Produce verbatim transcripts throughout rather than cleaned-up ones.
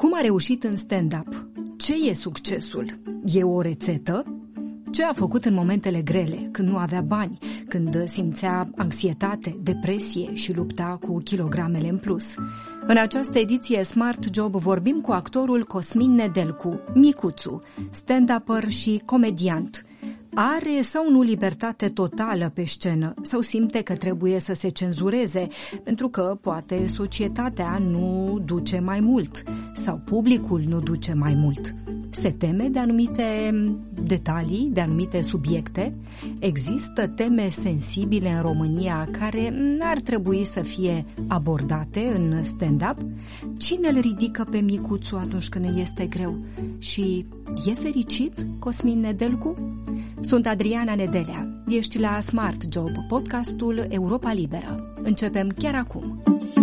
Cum a reușit în stand-up? Ce e succesul? E o rețetă? Ce a făcut în momentele grele, când nu avea bani, când simțea anxietate, depresie și lupta cu kilogramele în plus? În această ediție Smart Job vorbim cu actorul Cosmin Nedelcu, Micuțu, stand-upper și comediant. Are sau nu libertate totală pe scenă sau simte că trebuie să se cenzureze pentru că poate societatea nu duce mai mult sau publicul nu duce mai mult? Se teme de anumite detalii, de anumite subiecte? Există teme sensibile în România care n-ar trebui să fie abordate în stand-up? Cine îl ridică pe Micuțu atunci când îi este greu? Și e fericit Cosmin Nedelcu? Sunt Adriana Nedelea. Ești la Smart Job, podcastul Europa Liberă. Începem chiar acum.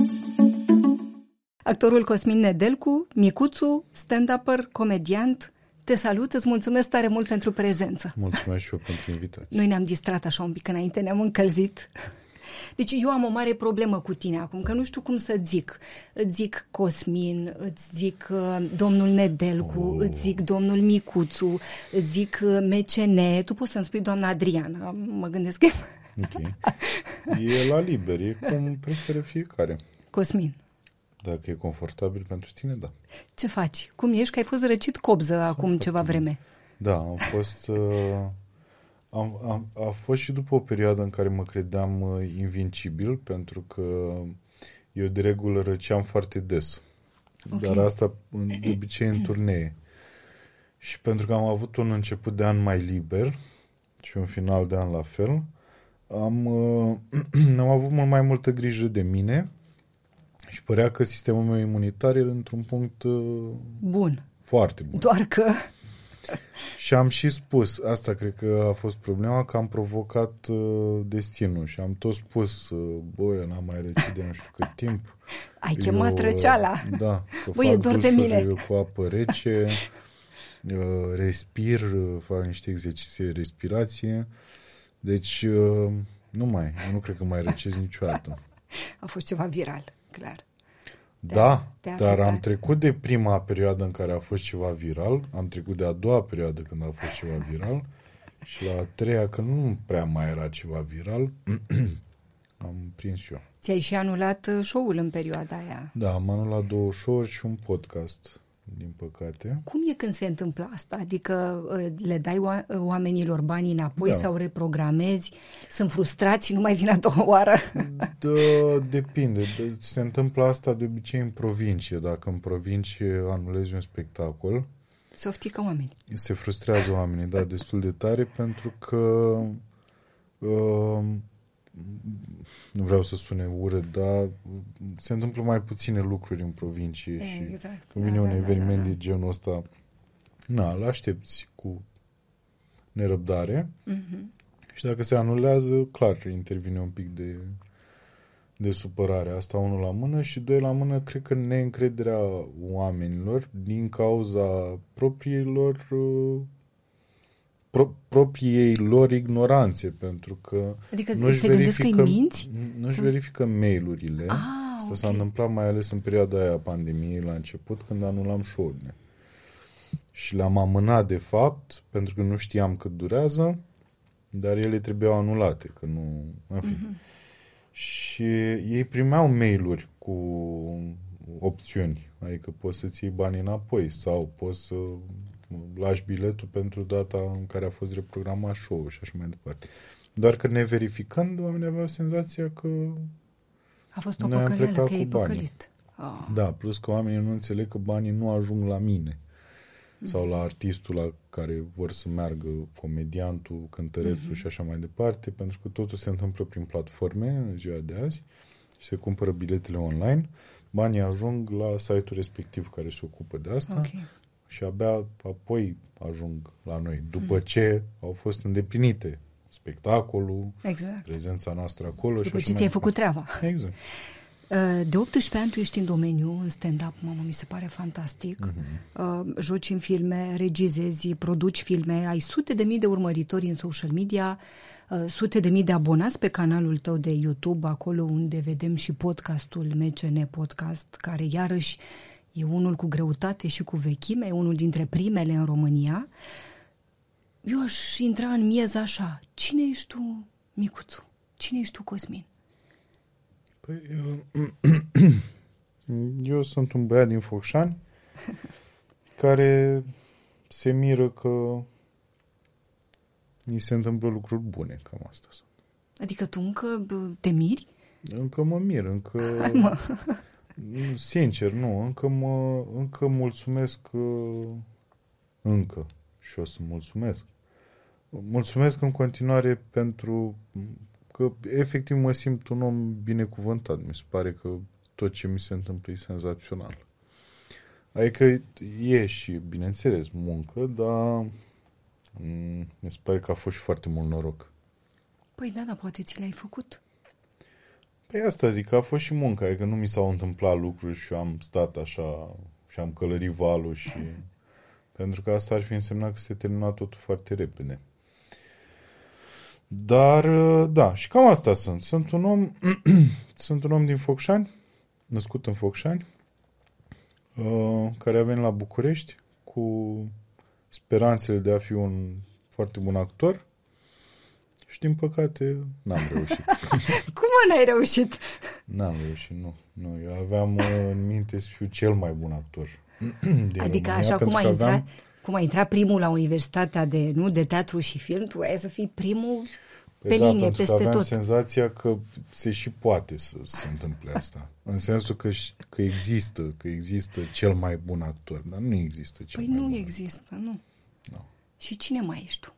Actorul Cosmin Nedelcu, Micuțu, stand-upper, comediant, te salut, îți mulțumesc tare mult pentru prezență. Mulțumesc și eu pentru invitație. Noi ne-am distrat așa un pic înainte, ne-am încălzit. Deci eu am o mare problemă cu tine acum, că nu știu cum să zic. Îți zic Cosmin, îți zic uh, domnul Nedelcu, oh. îți zic domnul Micuțu, îți zic uh, M C N, tu poți să-mi spui doamna Adriana, mă gândesc că... Ok. E la liber, e cum preferă fiecare. Cosmin. Dacă e confortabil pentru tine, da. Ce faci? Cum ești? Că ai fost răcit cobză acum Foarte ceva vreme. Da, am fost... Uh, am, am, a fost și după o perioadă în care mă credeam uh, invincibil, pentru că eu de regulă răceam foarte des. Okay. Dar asta de obicei în turnee. Și pentru că am avut un început de an mai liber și un final de an la fel, am, uh, am avut mult mai multă grijă de mine. Și părea că sistemul meu imunitar e într-un punct uh, bun. Foarte bun. Doar că... Și am și spus, asta cred că a fost problema, că am provocat uh, destinul și am tot spus, uh, băi, eu n-am mai rățit de nu știu cât timp. Ai chemat eu, răceala. Da, că băi, e dor de mine. Cu apă rece, uh, respir, uh, fac niște exerciții de respirație. Deci, uh, nu mai, eu nu cred că mai răcesc niciodată. A fost ceva viral. Clar. Da, dar am trecut de prima perioadă în care a fost ceva viral, am trecut de a doua perioadă când a fost ceva viral și la a treia, când nu prea mai era ceva viral, am prins eu. Ți-ai și anulat show-ul în perioada aia. Da, am anulat două show-uri și un podcast, din păcate. Cum e când se întâmplă asta? Adică le dai oamenilor banii înapoi da. Sau reprogramezi? Sunt frustrați, nu mai vin a doua oară? Da, depinde. Se întâmplă asta de obicei în provincie. Dacă în provincie anulezi un spectacol... Se oftică oamenii. Se frustrează oamenii, da, destul de tare, pentru că... Uh, nu vreau să sune urât, dar se întâmplă mai puține lucruri în provincie exact. Și când vine da, un da, eveniment da, da. de genul ăsta, na, îl aștepți cu nerăbdare uh-huh. și dacă se anulează, clar, intervine un pic de, de supărare. Asta unul la mână și doi la mână, cred că neîncrederea oamenilor din cauza propriilor Pro, propriei lor ignoranțe, pentru că adică nu-și se verifică, că minți? Nu-și să... verifică mail-urile. Ah, Asta okay. s-a întâmplat mai ales în perioada aia a pandemiei, la început, când anulam show-urile. Și le-am amânat, de fapt, pentru că nu știam cât durează, dar ele trebuiau anulate, că nu... În fi. Uh-huh. Și ei primeau mail-uri cu opțiuni, adică poți să-ți iei banii înapoi sau poți să lași biletul pentru data în care a fost reprogramat show-ul și așa mai departe. Doar că neverificând, oamenii aveau senzația că a fost o păcăleală, că e păcălit. Oh. Da, plus că oamenii nu înțeleg că banii nu ajung la mine mm. sau la artistul la care vor să meargă, comediantul, cântărețul mm-hmm. și așa mai departe, pentru că totul se întâmplă prin platforme în ziua de azi și se cumpără biletele online, banii ajung la site-ul respectiv care se ocupă de asta. Okay. Și abia apoi ajung la noi, după ce au fost îndeplinite spectacolul, exact. Prezența noastră acolo. După și ce ți-ai făcut treaba. Exact. De optsprezece ani tu ești în domeniu, în stand-up, mamă, mi se pare fantastic. Uh-huh. Joci în filme, regizezi, produci filme, ai sute de mii de urmăritori în social media, sute de mii de abonați pe canalul tău de YouTube, acolo unde vedem și podcastul M C N Podcast, care iarăși E unul cu greutate și cu vechime, e unul dintre primele în România. Eu aș intra în miez așa. Cine ești tu, micuțu? Cine ești tu, Cosmin? Păi, eu, eu sunt un băiat din Focșani care se miră că mi se întâmplă lucruri bune, cam asta sunt. Adică tu încă te miri? Încă mă mir, încă... Hai, mă. Sincer, nu, încă mă, încă mulțumesc uh, încă și o să mulțumesc. Mulțumesc în continuare pentru că efectiv mă simt un om binecuvântat. Mi se pare că tot ce mi se întâmplă e senzațional. Adică e și, bineînțeles, muncă, dar m- mi se pare că a fost și foarte mult noroc. Păi da, dar poate ți l-ai făcut. Păi asta zic, că a fost și munca, adică nu mi s-au întâmplat lucruri și am stat așa și am călărit valul și... Pentru că asta ar fi însemnat că se termina totul foarte repede. Dar, da, și cam asta sunt. Sunt un om, sunt un om din Focșani, născut în Focșani, care a venit la București cu speranțele de a fi un foarte bun actor și, din păcate, n-am reușit. Cum mă n-ai reușit? N-am reușit, nu. nu. Eu aveam în minte să fiu cel mai bun actor din Adică România, așa cum a, aveam... intrat, cum a intrat primul la Universitatea de, nu, de Teatru și Film, tu ai să fii primul pe Păi da, linie, pentru că peste aveam tot. senzația că se și poate să se întâmple asta. În sensul că, că există, că există cel mai bun actor, dar nu există cel Păi mai nu bun există, nu. No. Și cine mai ești tu?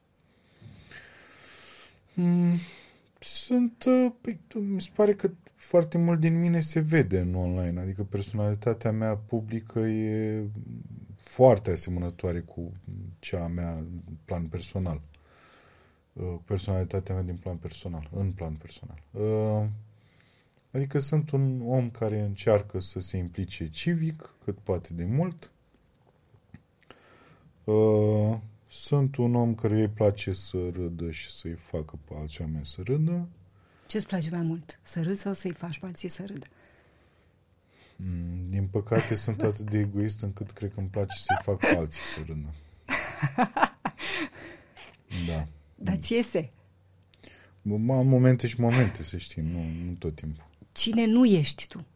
Mm, sunt, uh, păi, mi se pare că foarte mult din mine se vede în online, adică personalitatea mea publică e foarte asemănătoare cu cea a mea în plan personal. Personalitatea mea din plan personal, în plan personal. Adică sunt un om care încearcă să se implice civic, cât poate de mult. Sunt un om care îi place să râdă și să-i facă pe alți oameni să râdă. Ce-ți place mai mult? Să râzi sau să-i faci pe alții să râdă? Din păcate sunt atât de egoist încât cred că îmi place să-i fac pe alții să râdă. Da. Dar ți iese. Am momente și momente, să știi, nu, nu tot timpul. Cine nu ești tu?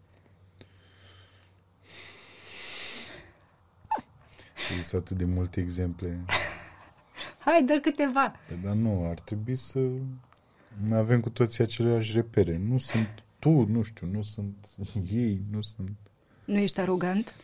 Există atât de multe exemple. Hai, dă câteva. Păi, dar nu, ar trebui să avem cu toții aceleași repere. Nu sunt tu, nu știu, nu sunt ei, nu sunt... Nu ești arogant?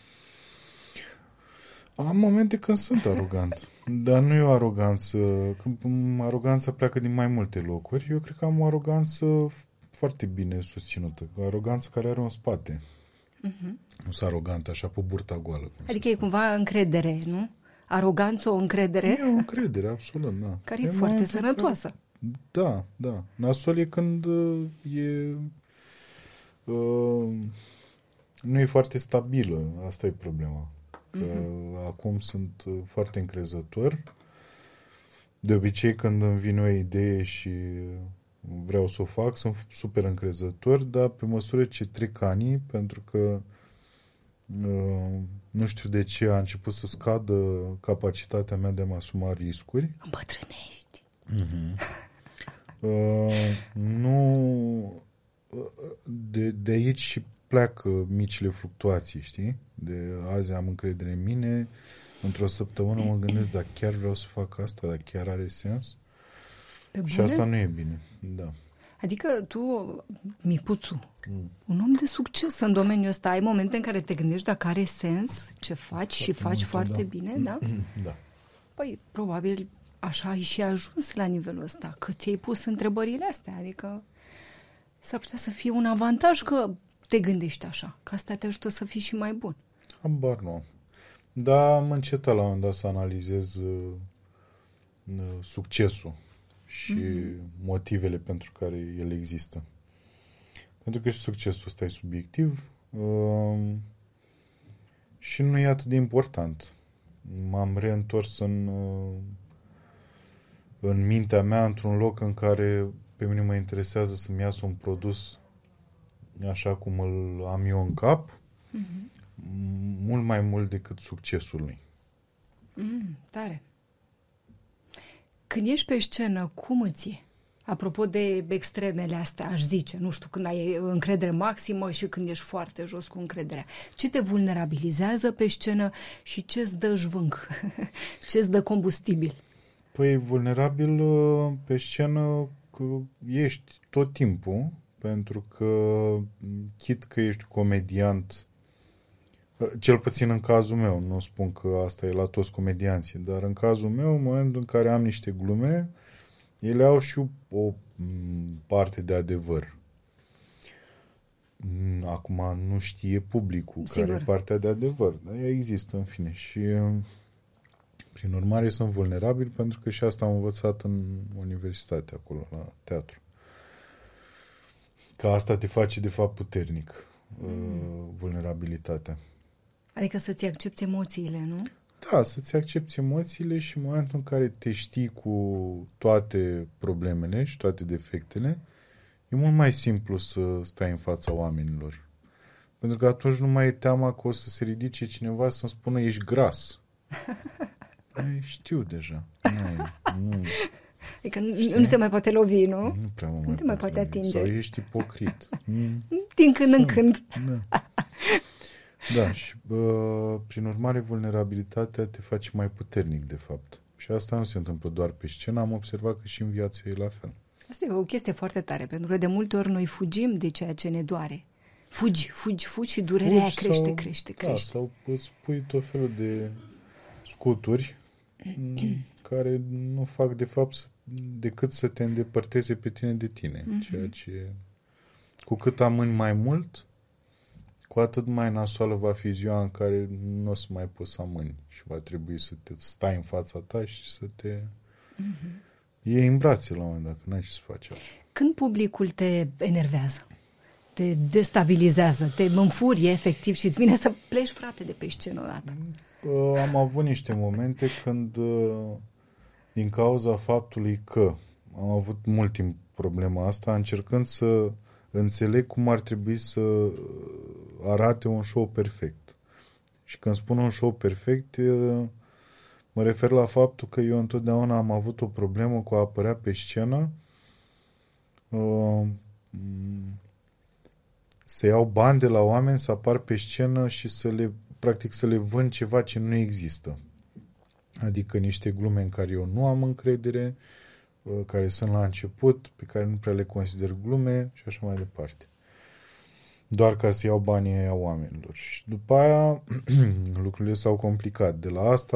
Am momente când sunt arogant, dar nu e o aroganță. Când aroganța pleacă din mai multe locuri, eu cred că am o aroganță foarte bine susținută. O aroganță care are un spate. Uh-huh. Nu sunt arogant așa pe burta goală. Adică e cumva încredere, nu? Aroganță, o încredere? E o încredere, absolut, da. Care e, e foarte sănătoasă. Care... Da, da. Nasol e când uh, e... Uh, nu e foarte stabilă. Asta e problema. Că uh-huh. Acum sunt foarte încrezător. De obicei, când îmi vine o idee și vreau să o fac, sunt super încrezător, dar pe măsură ce trec anii, pentru că uh, nu știu de ce a început să scadă capacitatea mea de a mă asuma riscuri. Îmbătrânești. Uh-huh. Uh, nu... De, de aici și pleacă micile fluctuații, știi? De azi am încredere în mine, într-o săptămână mă gândesc, dar chiar vreau să fac asta, dar chiar are sens? Pe bune? Și asta nu e bine, da. Adică tu, micuțu, mm. un om de succes în domeniul ăsta, ai momente în care te gândești dacă are sens ce faci foarte și faci multe, foarte da. bine, da? Da. Păi, probabil așa ai și ajuns la nivelul ăsta, că ți-ai pus întrebările astea, adică s-ar putea să fie un avantaj că te gândești așa, că asta te ajută să fii și mai bun. Habar nu. Dar am încetat la un moment dat să analizez uh, succesul și mm-hmm. motivele pentru care el există. Pentru că și succesul ăsta e subiectiv uh, și nu e atât de important. M-am reîntors în, uh, în mintea mea într-un loc în care pe mine mă interesează să-mi iasă un produs așa cum îl am eu în cap, mm-hmm. mult mai mult decât succesul lui. Mm, tare. Când ești pe scenă, cum îți e? Apropo de extremele astea, aș zice, nu știu, când ai încredere maximă și când ești foarte jos cu încrederea. Ce te vulnerabilizează pe scenă și ce îți dă jvânc? Ce îți dă combustibil? Păi, vulnerabil pe scenă că ești tot timpul, pentru că chit că ești comediant, cel puțin în cazul meu, nu spun că asta e la toți comedianții, dar în cazul meu, în momentul în care am niște glume, ele au și o parte de adevăr. Acum nu știe publicul Sigur. care e partea de adevăr, dar ea există în fine și prin urmare sunt vulnerabil pentru că și asta am învățat în universitate acolo, la teatru. Că asta te face de fapt puternic, mm. vulnerabilitatea. Adică să-ți accepti emoțiile, nu? Da, să-ți accepti emoțiile și în momentul în care te știi cu toate problemele și toate defectele, e mult mai simplu să stai în fața oamenilor. Pentru că atunci nu mai e teama că o să se ridice cineva să-mi spună ești gras. Ai, știu deja. Nu, nu. Adică nu, nu te mai poate lovi, nu? Nu prea mă mai Nu te mai poate atinge. Sau ești ipocrit. Din când în când. Da. Da, și bă, prin urmare vulnerabilitatea te face mai puternic, de fapt. Și asta nu se întâmplă doar pe scenă, am observat că și în viață e la fel. Asta e o chestie foarte tare, pentru că de multe ori noi fugim de ceea ce ne doare. Fugi, fugi, fugi și durerea aia crește, sau, crește, crește. Da, sau îți pui tot felul de scuturi care nu fac de fapt decât să te îndepărteze pe tine de tine. Mm-hmm. Ceea ce, cu cât amâni mai mult, cu atât mai nasoală va fi ziua în care nu o să mai poți să amâni și va trebui să te stai în fața ta și să te mm-hmm. iei în brațe la un moment dat, că n-ai ce să faci. Când publicul te enervează, te destabilizează, te înfurie efectiv și îți vine să pleci, frate, de pe scenă odată? Am avut niște momente când, din cauza faptului că am avut mult timp problema asta, încercând să înțeleg cum ar trebui să arate un show perfect. Și când spun un show perfect, mă refer la faptul că eu întotdeauna am avut o problemă cu a apărea pe scenă, să iau bani de la oameni, să apar pe scenă și să le, practic, să le vând ceva ce nu există. Adică niște glume în care eu nu am încredere, care sunt la început, pe care nu prea le consider glume și așa mai departe. Doar ca să iau banii aia oamenilor. Și după aia lucrurile s-au complicat. De la asta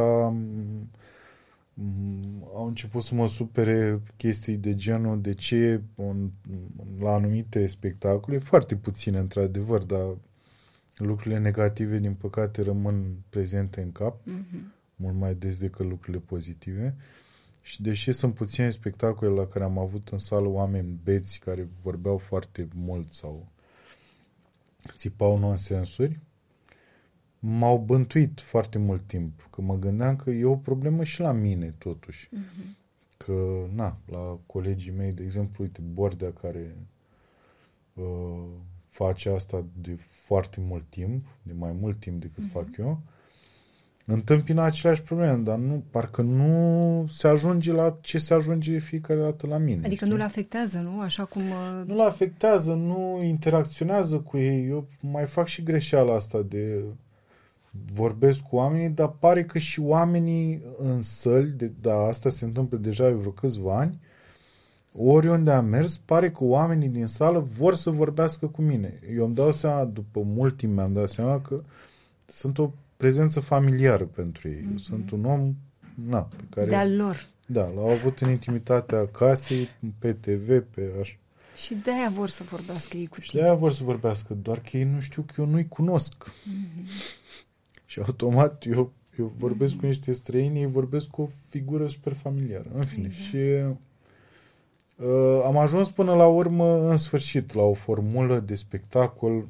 au început să mă supere chestii de genul de ce un, la anumite spectacole, foarte puține într-adevăr, dar lucrurile negative din păcate rămân prezente în cap, mm-hmm. mult mai des decât lucrurile pozitive. Și deși sunt puține spectacole la care am avut în sală oameni beți care vorbeau foarte mult sau țipau nonsensuri, m-au bântuit foarte mult timp. Că mă gândeam că e o problemă și la mine, totuși. Uh-huh. Că, na, la colegii mei, de exemplu, uite, Bordea, care uh, face asta de foarte mult timp, de mai mult timp decât uh-huh. fac eu, întâmpină aceleași probleme, dar nu, parcă nu se ajunge la ce se ajunge fiecare dată la mine. Adică nu-l afectează, nu? Așa cum... Uh... Nu-l afectează, nu interacționează cu ei. Eu mai fac și greșeala asta de vorbesc cu oamenii, dar pare că și oamenii în săli, de, da, asta se întâmplă deja de vreo câțiva ani, oriunde am mers, pare că oamenii din sală vor să vorbească cu mine. Eu îmi dau seama, după mult timp mi-am dat seama că sunt o prezență familiară pentru ei. Mm-hmm. Eu sunt un om, na, pe care... De-al lor. Da, l-au avut în intimitatea casei, pe T V, pe așa. Și de-aia vor să vorbească ei cu tine. Și de-aia vor să vorbească, doar că ei nu știu că eu nu-i cunosc. Mm-hmm. Și automat eu, eu vorbesc mm-hmm. cu niște străini, ei vorbesc cu o figură super familiară. În fine, exact. Și uh, am ajuns până la urmă, în sfârșit, la o formulă de spectacol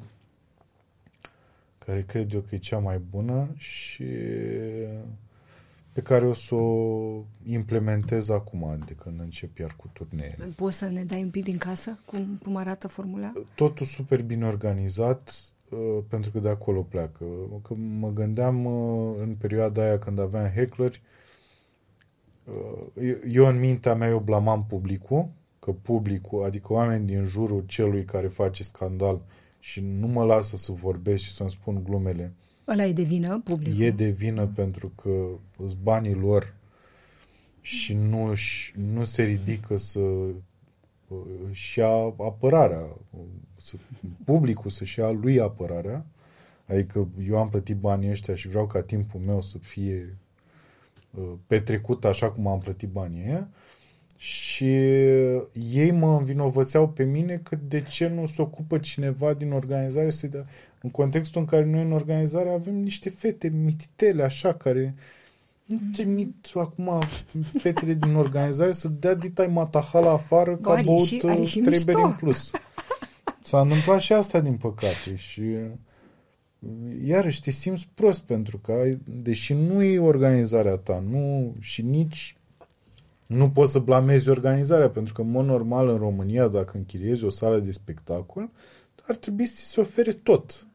care cred eu că e cea mai bună și pe care o să o implementez acum, de când încep iar cu turneele. Poți să ne dai un pic din casă cum, cum arată formula? Totul super bine organizat, uh, pentru că de acolo pleacă. Că mă gândeam uh, în perioada aia când aveam heckleri, uh, eu în mintea mea eu blamam publicul, că publicul, adică oameni din jurul celui care face scandal și nu mă lasă să vorbesc și să-mi spun glumele. Ăla e de vină, publicul. E de vină pentru că îs banii lor și nu, nu se ridică să și ia apărarea, să, publicul să-și ia lui apărarea, adică eu am plătit banii ăștia și vreau ca timpul meu să fie uh, petrecut așa cum am plătit banii ăia, și ei mă învinovățeau pe mine că de ce nu se ocupă cineva din organizare să dea, în contextul în care noi în organizare avem niște fete mititele așa care nu trimit acum fetele din organizare să dea ditai matahala afară că a băut trei beri în plus. S-a întâmplat și asta din păcate și iarăși te simți prost pentru că ai, deși nu e organizarea ta, nu, și nici nu poți să blamezi organizarea, pentru că în mod normal în România dacă închiriezi o sală de spectacol ar trebui să ți se ofere tot.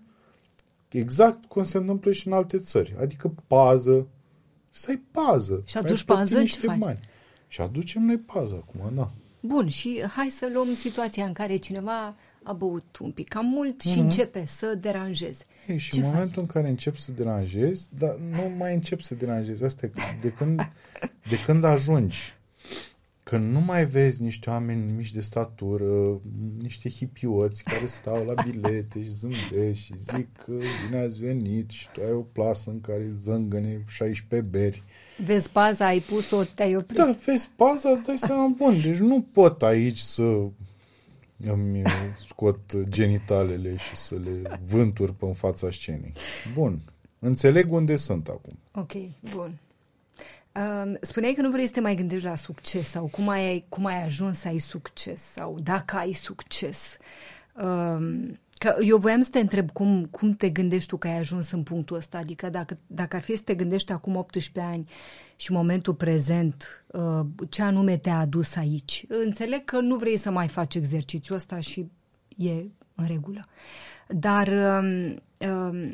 Exact cum se întâmplă și în alte țări. Adică pază, să ai pază. Și aduci pază, ce faci? Bani. Și aducem noi pază acum, da. Bun, și hai să luăm situația în care cineva a băut un pic cam mult și mm-hmm. începe să deranjeze. Ei, și ce în faci? momentul în care încep să deranjezi, dar nu mai încep să deranjezi. Asta e de când, de când ajungi, când nu mai vezi niște oameni mici de statură, niște hipioți care stau la bilete și zâmbesc și zic că bine ați venit și tu ai o plasă în care zângăne șaisprezece beri. Vezi paza, ai pus-o, te-ai oprit. Da, vezi paza, îți dai seama, bun, deci nu pot aici să îmi scot genitalele și să le vântur pe în fața scenei. Bun, înțeleg unde sunt acum. Ok, bun. Uh, spuneai că nu vrei să te mai gândești la succes sau cum ai, cum ai ajuns să ai succes sau dacă ai succes. Uh, că eu voiam să te întreb cum, cum te gândești tu că ai ajuns în punctul ăsta, adică dacă, dacă ar fi să te gândești acum optsprezece ani și momentul prezent, uh, ce anume te-a adus aici. Înțeleg că nu vrei să mai faci exercițiul ăsta și e în regulă. Dar uh, uh,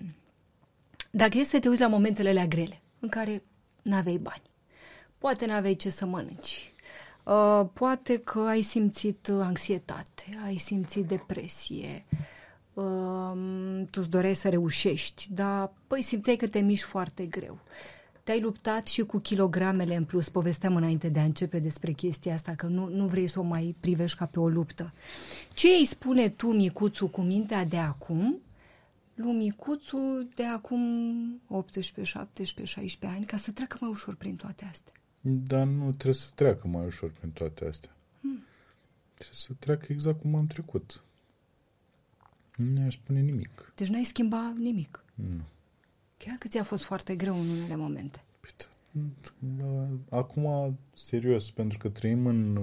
dacă e să te uiți la momentele alea grele în care n-aveai bani, poate n-aveai ce să mănânci, uh, poate că ai simțit anxietate, ai simțit depresie, uh, tu-ți doreai să reușești, dar păi simțeai că te miști foarte greu. Te-ai luptat și cu kilogramele în plus, povesteam înainte de a începe despre chestia asta, că nu, nu vrei să o mai privești ca pe o luptă. Ce îi spune tu, micuțul, cu mintea de acum, lui micuțul de acum optsprezece, șaptesprezece, șaisprezece ani, ca să treacă mai ușor prin toate astea? Dar nu trebuie să treacă mai ușor prin toate astea. Hmm. Trebuie să treacă exact cum am trecut. Nu ne-aș spune nimic. Deci n-ai schimbat nimic? Nu. Chiar că ți-a fost foarte greu în unele momente. Acum, serios, pentru că trăim în,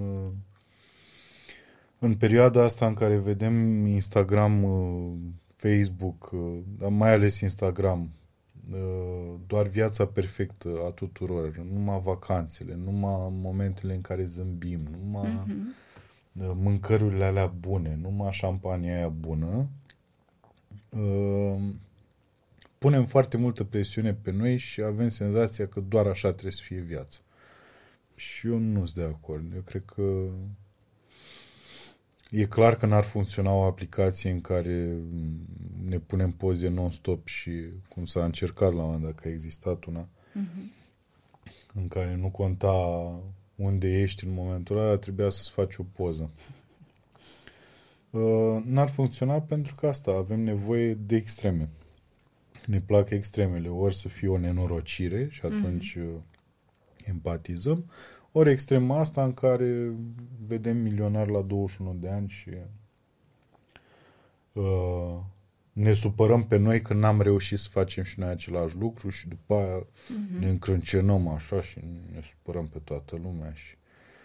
în perioada asta în care vedem Instagram, Facebook, dar mai ales Instagram, doar viața perfectă a tuturor, numai vacanțele, numai momentele în care zâmbim, numai mm-hmm. mâncărurile alea bune, numai șampania aia bună, punem foarte multă presiune pe noi și avem senzația că doar așa trebuie să fie viața. Și eu nu sunt de acord. Eu cred că e clar că n-ar funcționa o aplicație în care ne punem poze non-stop și cum s-a încercat la un moment dat, că a existat una, uh-huh. în care nu conta unde ești în momentul ăla, trebuia să-ți faci o poză. Uh, n-ar funcționa pentru că asta, avem nevoie de extreme. Ne plac extremele, ori să fie o nenorocire și atunci uh-huh. empatizăm, ori extrema asta în care vedem milionari la douăzeci și unu de ani și uh, ne supărăm pe noi că n-am reușit să facem și noi același lucru și după aia uh-huh. ne încrâncenăm așa și ne supărăm pe toată lumea. Și,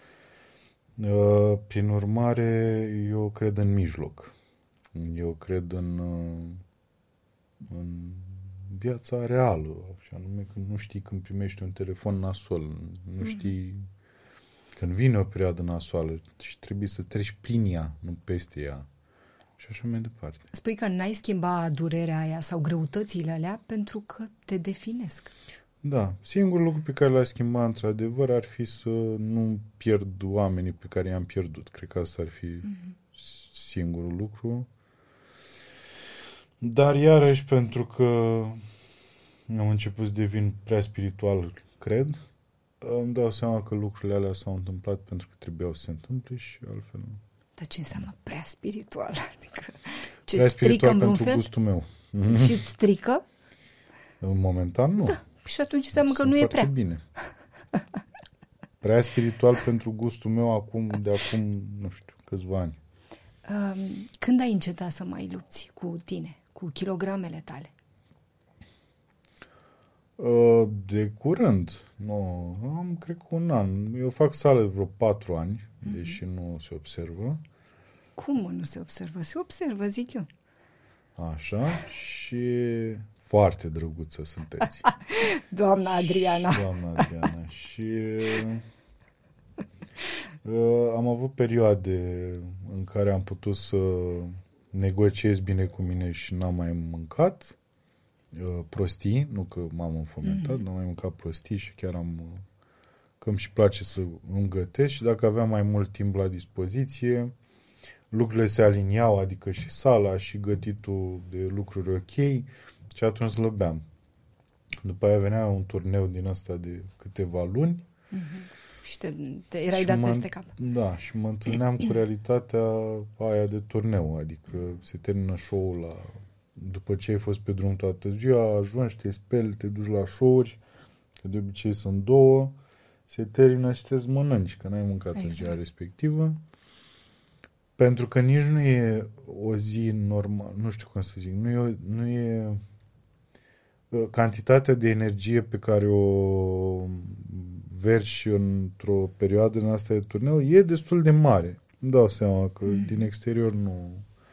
uh, prin urmare, eu cred în mijloc. Eu cred în, uh, în viața reală, și anume că nu știi când primești un telefon nasol, nu știi când vine o perioadă nasoală și trebuie să treci prin ea, nu peste ea. și așa mai departe. Spui că n-ai schimba durerea aia sau greutățile alea pentru că te definesc. Da, singurul lucru pe care l-aș schimba într-adevăr ar fi să nu pierd oamenii pe care i-am pierdut. Cred că asta ar fi mm-hmm. singurul lucru. Dar iarăși pentru că am început să devin prea spiritual, cred, îmi dau seama că lucrurile alea s-au întâmplat pentru că trebuiau să se întâmple și altfel nu. Dar ce înseamnă prea spiritual? Adică ce prea spiritual strică pentru fel? gustul meu. Și îți strică? Momentan nu. Da. Și atunci înseamnă că Sunt nu e foarte prea. Bine. Prea spiritual pentru gustul meu acum, de acum, nu știu, câțiva ani. Um, când ai încetat să mai lupți cu tine, cu kilogramele tale? Uh, de curând. Nu, am, cred că un an. Eu fac sală vreo patru ani, mm-hmm. deși nu se observă. Cum nu se observă? Se observă, zic eu. Așa, și foarte drăguță sunteți. Doamna Adriana. Și, doamna Adriana. și uh, am avut perioade în care am putut să negociez bine cu mine și n-am mai mâncat uh, prostii, nu că m-am înfometat, mm-hmm. n-am mai mâncat prostii și chiar am uh, că îmi și place să îmi gătesc și dacă aveam mai mult timp la dispoziție, lucrurile se aliniau, adică și sala și gătitul de lucruri ok și atunci slăbeam. După aia venea un turneu din ăsta de câteva luni. Mm-hmm. Și te, te erai dat mă, peste cap. Da, și mă întâlneam cu realitatea aia de turneu, adică se termină show-ul la, după ce ai fost pe drum toată ziua, ajungi, te speli, te duci la show-uri, că de obicei sunt două, se termină și te mănânci, că n-ai mâncat exact. În ziua respectivă. Pentru că nici nu e o zi normală, nu știu cum să zic, nu e, nu e cantitatea de energie pe care o vergi într-o perioadă în asta de turneu e destul de mare. Îmi dau seama că mm. din exterior nu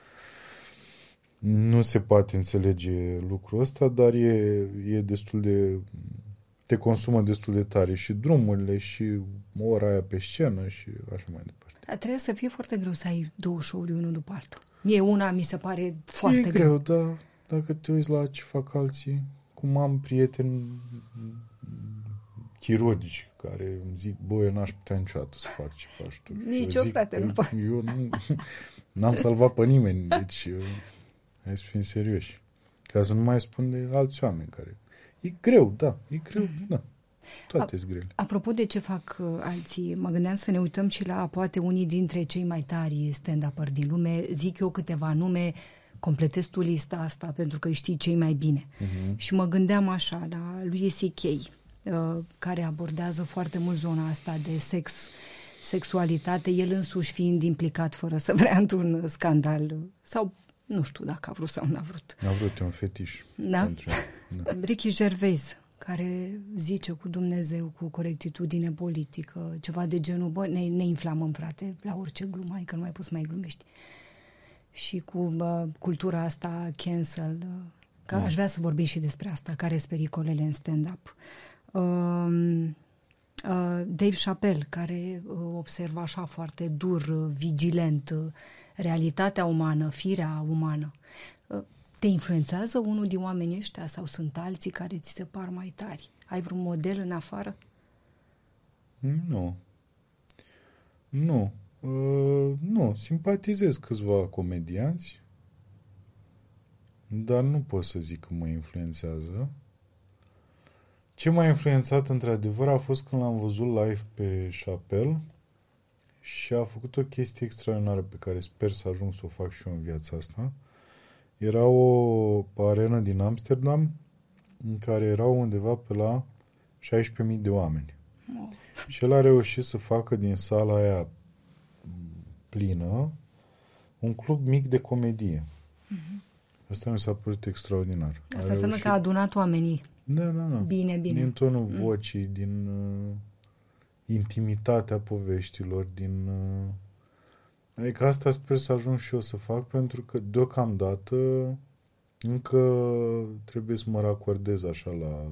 nu se poate înțelege lucrul ăsta, dar e, e destul de te consumă destul de tare și drumurile și ora aia pe scenă și așa mai departe. Dar trebuie să fie foarte greu să ai două show-uri unul după altul. Mie una mi se pare foarte e greu. greu, dar dacă te uiți la ce fac alții, cum am prieteni chirurgi care îmi zic, bă, eu n-aș putea niciodată să fac ce faci tu. Nici eu, frate, nu pot. Eu nu, n-am salvat pe nimeni, deci hai să fim serioși. Ca să nu mai spun de alți oameni care... E greu, da, e greu, mm-hmm. da. Toate sunt grele. Apropo de ce fac uh, alții, mă gândeam să ne uităm și la poate unii dintre cei mai tari stand-up-ări din lume. Zic eu câteva nume, completez tu lista asta pentru că știi cei mai bine. Uh-huh. Și mă gândeam așa la lui C K, uh, care abordează foarte mult zona asta de sex, sexualitate, el însuși fiind implicat fără să vrea într-un scandal sau nu știu dacă a vrut sau nu a vrut. A vrut, e un fetiș. Da? Pentru... da. Ricky Gervais, care zice cu Dumnezeu, cu corectitudine politică, ceva de genul, bă, ne, ne inflamăm, frate, la orice glumă, că nu mai poți mai glumești. Și cu bă, cultura asta cancel, că aș vrea să vorbim și despre asta, care sunt pericolele în stand-up. Uh, uh, Dave Chappelle, care uh, observă așa foarte dur, uh, vigilent, uh, realitatea umană, firea umană. Uh, Te influențează unul din oamenii ăștia sau sunt alții care ți se par mai tari? Ai vreun model în afară? Nu. Nu. Uh, nu. Simpatizez câțiva comedianți, dar nu pot să zic că mă influențează. Ce m-a influențat într-adevăr a fost când l-am văzut live pe Chappelle și a făcut o chestie extraordinară pe care sper să ajung să o fac și eu în viața asta. Era o arenă din Amsterdam în care erau undeva pe la șaisprezece mii de oameni. Oh. Și el a reușit să facă din sala aia plină un club mic de comedie. Mm-hmm. Asta mi s-a părut extraordinar. Asta înseamnă reușit... că a adunat oamenii. Da, da, da. Bine, bine. Din tonul mm. vocii, din uh, intimitatea poveștilor, din... Uh, Adică asta sper să ajung și eu să fac, pentru că deocamdată încă trebuie să mă racordez așa la,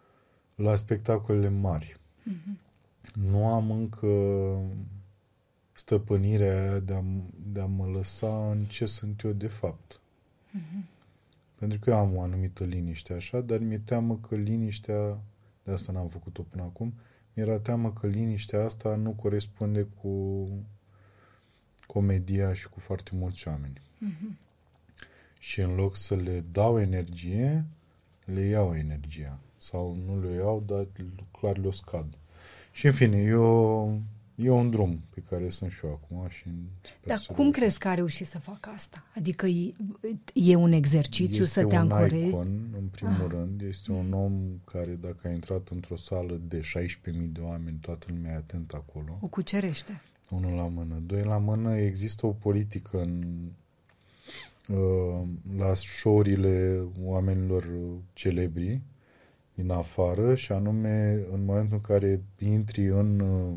la spectacolele mari. Mm-hmm. Nu am încă stăpânirea aia de a, de a mă lăsa în ce sunt eu de fapt. Mm-hmm. Pentru că eu am o anumită liniște așa, dar mi-e teamă că liniștea, de asta n-am făcut-o până acum, mi-era teamă că liniștea asta nu corespunde cu comedia și cu foarte mulți oameni. Mm-hmm. Și în loc să le dau energie, le iau energia. Sau nu le iau, dar clar le-o scad. Și în fine, eu, e un drum pe care sunt și eu acum. Și dar cum crezi că a reușit să facă asta? Adică e, e un exercițiu este să te ancorezi? Este un icon, în primul ah. rând. Este un om care, dacă a intrat într-o sală de șaisprezece mii de oameni, toată lumea e atentă acolo. O cucerește. Unul la mână. Doi la mână, există o politică în, uh, la show-urile oamenilor celebri din afară, și anume în momentul în care intri în uh,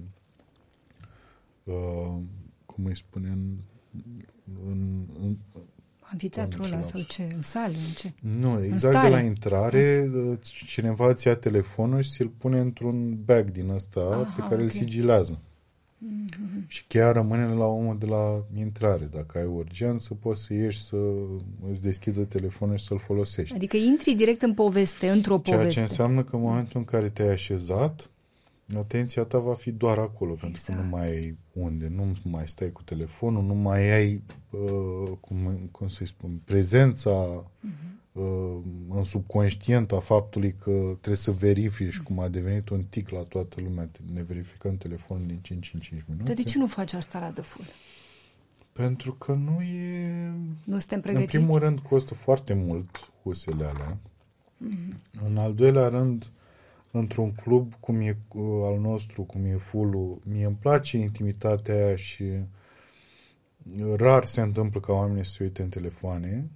uh, cum îi spune în, în, în amfiteatrul ăla sau ce? În sală? În ce? Nu, exact de la intrare uh. cineva îți ia telefonul și ți-l pune într-un bag din ăsta. Aha, pe care okay. îl sigilează. Mm-hmm. Și cheia rămâne la omul de la intrare. Dacă ai urgență, poți să ieși să îți deschidă telefonul și să-l folosești. Adică intri direct în poveste, într-o Ceea poveste. Ceea ce înseamnă că în momentul în care te-ai așezat, atenția ta va fi doar acolo, exact. Pentru că nu mai ai unde, nu mai stai cu telefonul, nu mai ai, uh, cum, cum să-i spun, prezența uh-huh. uh, în subconștient a faptului că trebuie să verifici, uh-huh. cum a devenit un tic la toată lumea, ne verificăm telefonul din cinci în cinci minute. Dar de ce nu faci asta la The Full? Pentru că nu e... Nu suntem pregătiți? În primul rând costă foarte mult husele alea. Uh-huh. În al doilea rând, într-un club cum e al nostru, cum e Full-ul, mie îmi place intimitatea aia și rar se întâmplă ca oamenii să se uite în telefoane.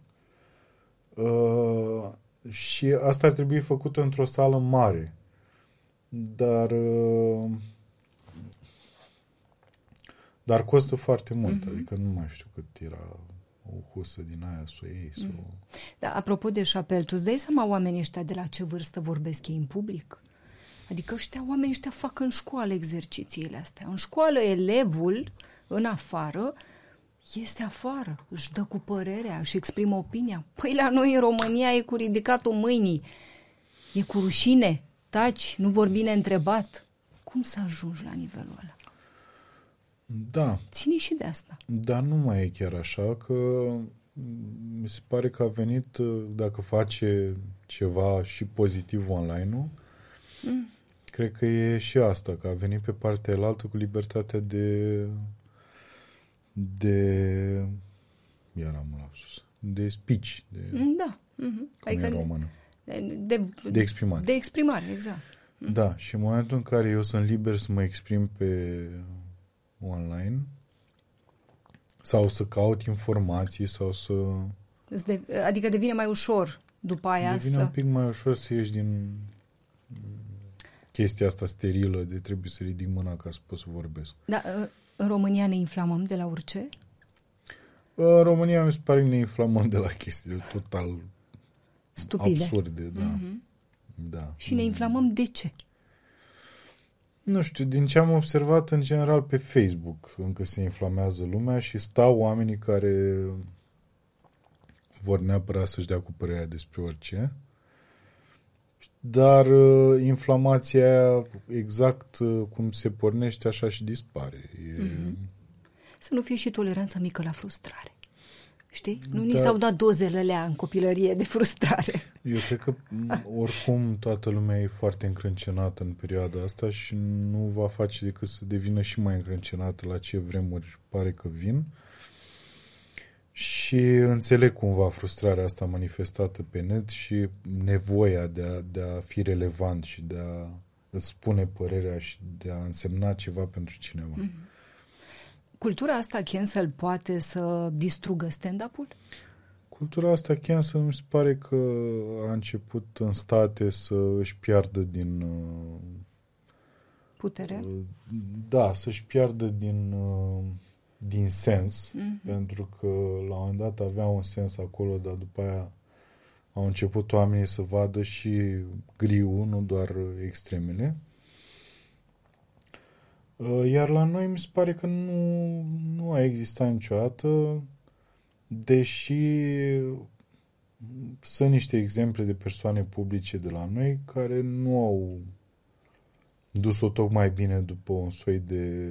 Uh, și asta ar trebui făcută într-o sală mare. Dar uh, dar costă foarte mult. Mm-hmm. Adică nu mai știu cât era o husă din aia să o iei. Mm. Sau... Da, apropo de șapel, tu îți dai seama oamenii ăștia de la ce vârstă vorbesc ei în public? Adică ăștia, oamenii ăștia fac în școală exercițiile astea. În școală elevul, în afară, este afară, își dă cu părerea, își exprimă opinia. Păi la noi în România e cu ridicatul mâinii, e cu rușine, taci, nu vorbi neîntrebat. Cum să ajungi la nivelul ăla? Da. Ține și de asta. Dar nu mai e chiar așa, că mi se pare că a venit, dacă face ceva și pozitiv online-ul, mm. cred că e și asta, că a venit pe partea elaltă cu libertatea de de iar am un lapsus, de speech, de, da. Mm-hmm. cum adică e în română. De, de, de exprimare. De exprimare, exact. Mm. Da, și în momentul în care eu sunt liber să mă exprim pe online sau să caut informații sau să... De, adică devine mai ușor după aia devine să... un pic mai ușor să ieși din chestia asta sterilă de trebuie să ridic mâna ca să pot să vorbesc. Da, în România ne inflamăm de la orice? În România mi se pare că ne inflamăm de la chestii total stupide, absurde, da. Mm-hmm. Da. Și ne inflamăm de ce? Nu știu, din ce am observat în general pe Facebook încă se inflamează lumea și stau oamenii care vor neapărat să-și dea cu părerea despre orice, dar uh, inflamația aia, exact uh, cum se pornește, așa și dispare. E... Mm-hmm. Să nu fie și toleranța mică la frustrare. Știi? Nu da. Ni s-au dat dozele alea în copilărie de frustrare. Eu cred că oricum toată lumea e foarte încrâncenată în perioada asta și nu va face decât să devină și mai încrâncenată la ce vremuri pare că vin. Și înțeleg cumva frustrarea asta manifestată pe net și nevoia de a, de a fi relevant și de a îți spune părerea și de a însemna ceva pentru cineva. Mm-hmm. Cultura asta cancel poate să distrugă stand-up-ul? Cultura asta cancel mi se pare că a început în state să își piardă din... Putere? Da, să-și piardă din, din sens, mm-hmm. pentru că la un moment dat avea un sens acolo, dar după aia au început oamenii să vadă și griul, nu doar extremele. Iar la noi mi se pare că nu, nu a existat niciodată, deși sunt niște exemple de persoane publice de la noi care nu au dus-o tocmai bine după un soi de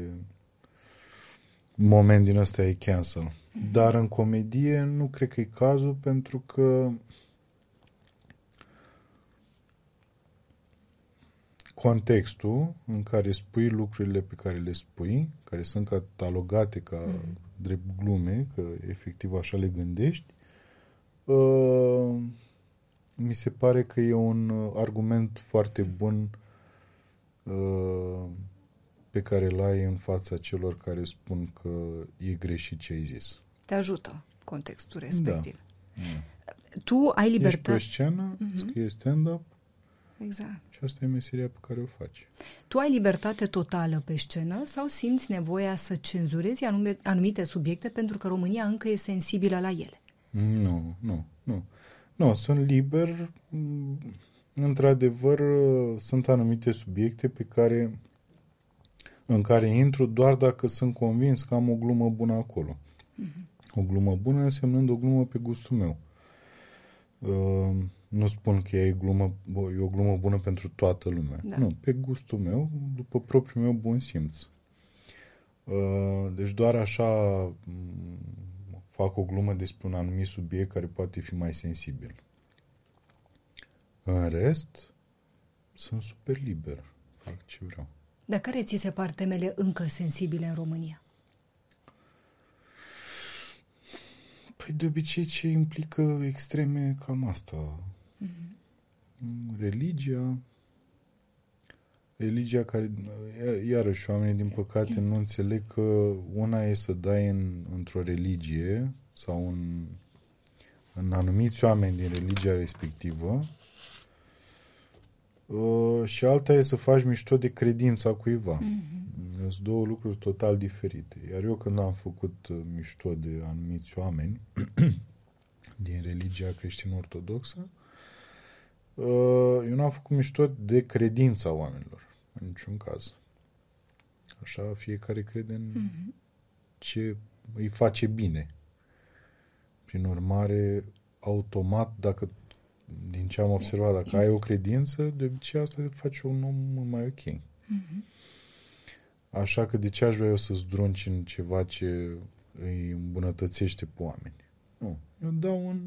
moment din ăsta e cancel. Mm-hmm. Dar în comedie nu cred că e cazul, pentru că contextul în care spui lucrurile pe care le spui, care sunt catalogate ca mm-hmm. drept glume, că efectiv așa le gândești, uh, mi se pare că e un argument foarte bun uh, pe care îl ai în fața celor care spun că e greșit ce ai zis. Te ajută contextul respectiv. Da. Tu ai libertate... Ești pe scenă, uh-huh. scrie stand-up. Exact. Și asta e meseria pe care o faci. Tu ai libertate totală pe scenă sau simți nevoia să cenzurezi anumite subiecte pentru că România încă e sensibilă la ele? Nu, nu, nu. Nu, sunt liber. Într-adevăr, sunt anumite subiecte pe care, în care intru doar dacă sunt convins că am o glumă bună acolo. Uh-huh. O glumă bună însemnând o glumă pe gustul meu. Uh, nu spun că e, glumă, e o glumă bună pentru toată lumea. Da. Nu, pe gustul meu, după propriul meu bun simț. Uh, deci doar așa fac o glumă despre un anumit subiect care poate fi mai sensibil. În rest, sunt super liber. Fac ce vreau. Dar care ți se par temele încă sensibile în România? Păi de obicei ce implică extreme cam asta. Mm-hmm. Religia. Religia care, iarăși, oamenii din păcate nu înțeleg că una e să dai în, într-o religie sau în, în anumiți oameni din religia respectivă uh, și alta e să faci mișto de credința cuiva. Mm-hmm. Sunt două lucruri total diferite. Iar eu când am făcut mișto de anumiți oameni din religia creștin-ortodoxă, uh, eu n-am făcut mișto de credința oamenilor. În niciun caz. Așa fiecare crede în mm-hmm. ce îi face bine. Prin urmare, automat, dacă din ce am observat, dacă ai o credință, de obicei asta te face un om mult mai ok. Mm-hmm. Așa că de ce aș vrea eu să zdrunci în ceva ce îi îmbunătățește pe oameni? Nu. Eu dau un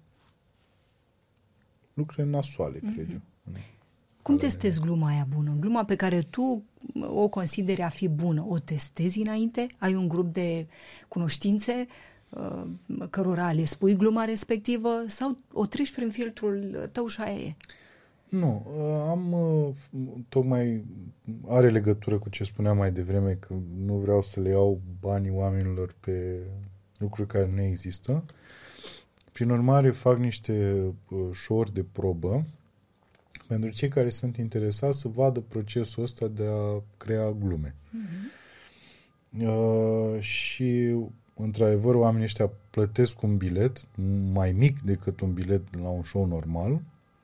lucruri nasoale, mm-hmm. cred eu. Cum testezi gluma aia bună? Gluma pe care tu o consideri a fi bună, o testezi înainte? Ai un grup de cunoștințe uh, cărora le spui gluma respectivă sau o treci prin filtrul tău și aia e? Nu, am uh, tocmai are legătură cu ce spuneam mai devreme, că nu vreau să le iau banii oamenilor pe lucruri care nu există. Prin urmare fac niște uh, show-uri de probă pentru cei care sunt interesați să vadă procesul ăsta de a crea glume. Mm-hmm. Uh, și, într-adevăr, oamenii ăștia plătesc un bilet mai mic decât un bilet la un show normal,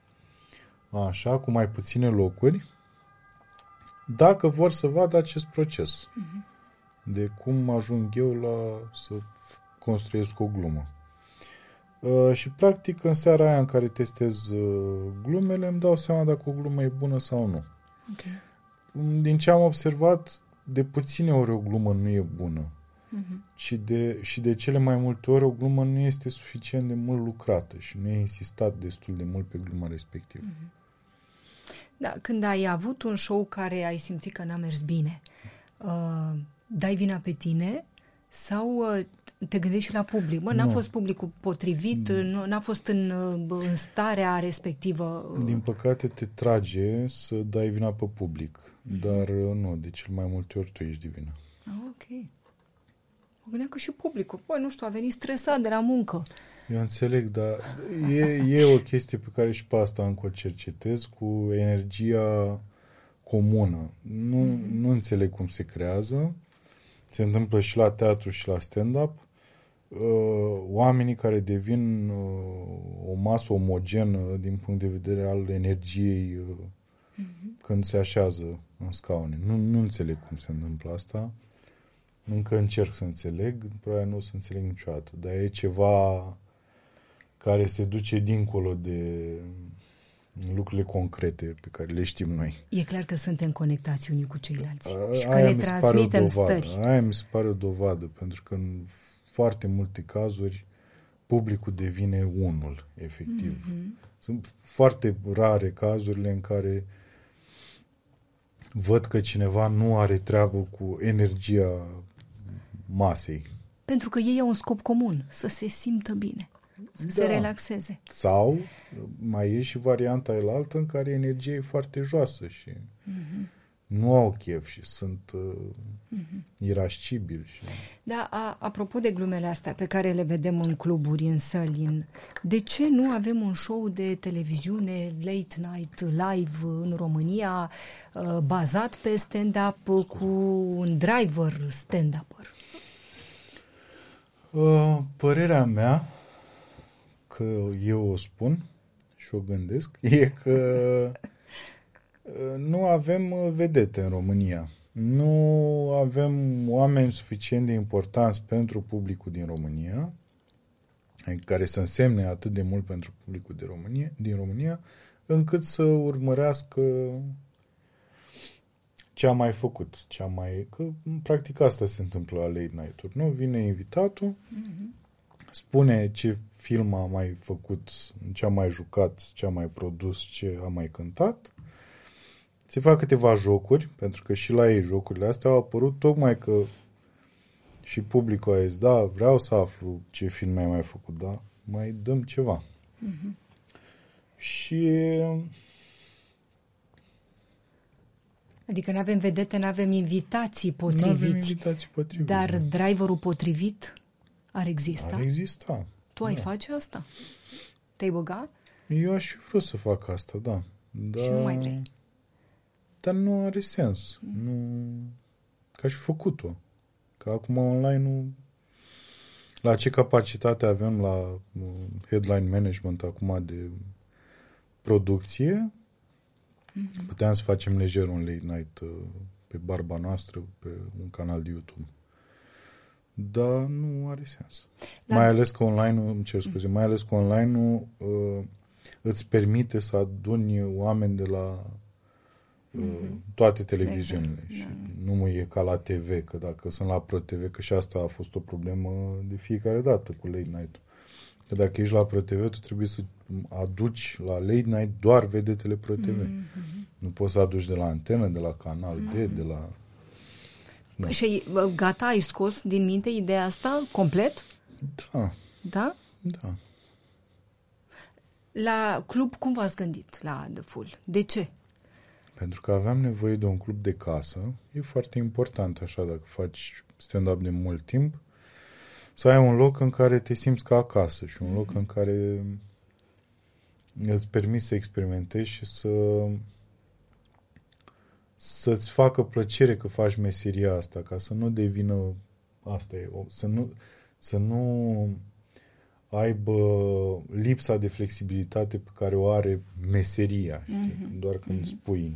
așa, cu mai puține locuri, dacă vor să vadă acest proces. Mm-hmm. De cum ajung eu la să construiesc o glumă. Uh, și practic în seara aia în care testez uh, glumele îmi dau seama dacă o glumă e bună sau nu. Okay. Din ce am observat, de puține ori o glumă nu e bună. Uh-huh. Și, de, și de cele mai multe ori o glumă nu este suficient de mult lucrată și nu e insistat destul de mult pe gluma respectivă. Uh-huh. Da, când ai avut un show care ai simțit că n-a mers bine, uh, dai vina pe tine sau uh, te gândești și la public? Bă, n-a nu. fost publicul potrivit, nu. n-a fost în, în starea respectivă. Din păcate te trage să dai vina pe public, mm-hmm. dar nu, de cel mai multe ori tu ești de vină. Ah, ok. Mă gândeam că și publicul, băi, nu știu, a venit stresat de la muncă. Eu înțeleg, dar e, e o chestie pe care și pe asta încă o cercetez, cu energia comună. Nu, mm-hmm. nu înțeleg cum se creează. Se întâmplă și la teatru și la stand-up. Uh, oamenii care devin uh, o masă omogenă din punct de vedere al energiei uh, uh-huh. când se așează în scaune. Nu, nu înțeleg cum se întâmplă asta. Încă încerc să înțeleg, probabil nu o să înțeleg niciodată, dar e ceva care se duce dincolo de lucrurile concrete pe care le știm noi. E clar că suntem conectați unii cu ceilalți A, și că ne transmitem stări. Aia mi se pare o dovadă, pentru că în foarte multe cazuri publicul devine unul, efectiv. Mm-hmm. Sunt foarte rare cazurile în care văd că cineva nu are treabă cu energia masei. Pentru că ei au un scop comun, să se simtă bine, să da. se relaxeze. Sau mai e și varianta elaltă în care energia e foarte joasă și mm-hmm. nu au chef și sunt uh, mm-hmm. irascibili. Și... Da, a, apropo de glumele astea pe care le vedem în cluburi, în săli, în... de ce nu avem un show de televiziune late night live în România uh, bazat pe stand-up cu un driver stand-upper? Uh, părerea mea, că eu o spun și o gândesc, e că nu avem vedete în România. Nu avem oameni suficient de importanți pentru publicul din România, care să însemne atât de mult pentru publicul de România, din România, încât să urmărească ce a mai făcut, ce a mai... Că, practic asta se întâmplă la late night-uri, nu? Vine invitatul, mm-hmm. spune ce film a mai făcut, ce a mai jucat, ce a mai produs, ce a mai cântat. Se fac câteva jocuri, pentru că și la ei jocurile astea au apărut tocmai că și publicul a zis, da, vreau să aflu ce film ai mai făcut, da, mai dăm ceva. Mm-hmm. Și... Adică nu avem vedete, nu avem invitații potriviți. Nu avem invitații potriviți. Dar driverul potrivit ar exista? Ar exista. Tu ai da. face asta? Te-ai băga? Eu aș fi vrut să fac asta, da. Dar... Și nu mai vrei? Dar nu are sens. Mm. Nu... Că aș fi făcut-o. Că acum online nu... La ce capacitate avem la headline management acum de producție, mm-hmm. puteam să facem lejer un late night pe barba noastră, pe un canal de YouTube. Dar nu are sens. La... Mai ales că online-ul, îmi cer scuze, mai ales că online-ul uh, îți permite să aduni oameni de la uh, mm-hmm. toate televiziunile. Exact. Și da. Nu e ca la T V, că dacă sunt la ProTV, că și asta a fost o problemă de fiecare dată cu late night-ul. Că dacă ești la ProTV, tu trebuie să aduci la late night doar vedetele ProTV. Mm-hmm. Nu poți să aduci de la antenă, de la canal mm-hmm. D, de la... Da. Și gata, ai scos din minte ideea asta complet? Da. Da? Da. La club, cum v-ați gândit la The Full? De ce? Pentru că aveam nevoie de un club de casă. E foarte important, așa, dacă faci stand-up de mult timp, să ai un loc în care te simți ca acasă și un loc mm-hmm. în care îți permiți să experimentezi și să să-ți facă plăcere că faci meseria asta, ca să nu devină asta e, să nu, să nu aibă lipsa de flexibilitate pe care o are meseria, știi? Mm-hmm. Doar când mm-hmm. spui.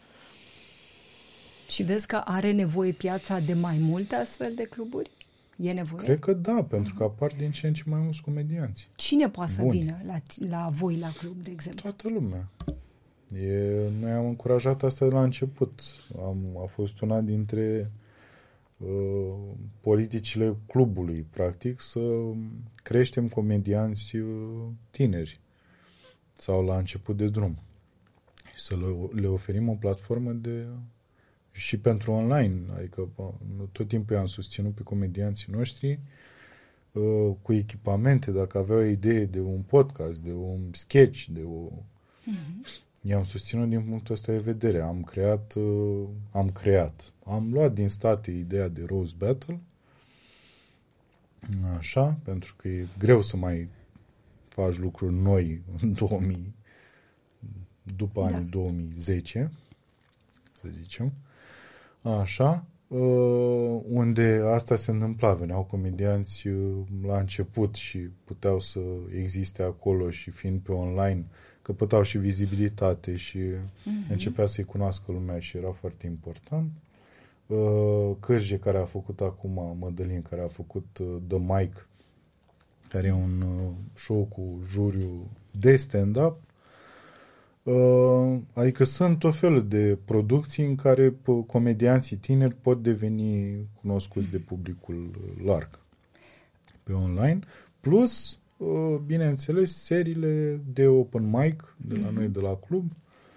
Și vezi că are nevoie piața de mai multe astfel de cluburi? E nevoie? Cred că da, pentru că apar din ce în ce mai mulți comedianți. Cine poate să vină la, la voi la club, de exemplu? Toată lumea. E, noi am încurajat asta de la început. Am, a fost una dintre uh, politicile clubului, practic, să creștem comedianți uh, tineri sau la început de drum și să le, le oferim o platformă de și pentru online, adică tot timpul i-am susținut pe comedianții noștri uh, cu echipamente, dacă aveau o idee de un podcast, de un sketch, de o... Mm-hmm. I-am susținut din punctul ăsta de vedere. Am creat, uh, am creat. Am luat din state ideea de Roast Battle, așa, pentru că e greu să mai faci lucruri noi în două mii, după da. anii două mii zece, să zicem. Așa, uh, unde asta se întâmpla, veneau comedianți uh, la început și puteau să existe acolo și fiind pe online căpătau și vizibilitate și Mm-hmm. începea să-i cunoască lumea și era foarte important. Uh, Cârje, care a făcut acum, Mădălin, care a făcut uh, The Mic, care e un uh, show cu juriu de stand-up. Uh, adică sunt tot felul de producții în care p- comedianții tineri pot deveni cunoscuți de publicul larg pe online. Plus, uh, bineînțeles, seriile de open mic de la mm-hmm. noi, de la club,